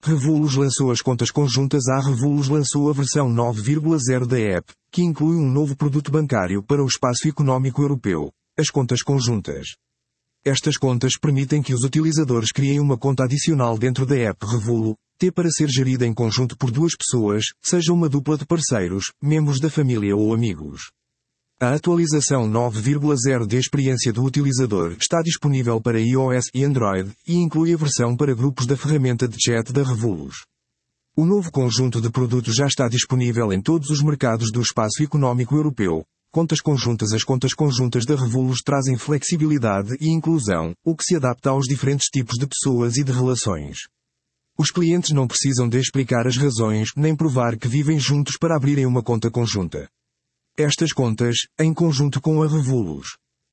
Revolut lançou as contas conjuntas. A Revolut lançou a versão 9.0 da app, que inclui um novo produto bancário para o espaço económico europeu, as contas conjuntas. Estas contas permitem que os utilizadores criem uma conta adicional dentro da app Revolut, para ser gerida em conjunto por duas pessoas, seja uma dupla de parceiros, membros da família ou amigos. A atualização 9.0 de experiência do utilizador está disponível para iOS e Android, e inclui a versão para grupos da ferramenta de chat da Revolut. O novo conjunto de produtos já está disponível em todos os mercados do espaço económico europeu. Contas conjuntas. As contas conjuntas da Revolut trazem flexibilidade e inclusão, o que se adapta aos diferentes tipos de pessoas e de relações. Os clientes não precisam de explicar as razões, nem provar que vivem juntos para abrirem uma conta conjunta. Estas contas, em conjunto com a Revolut,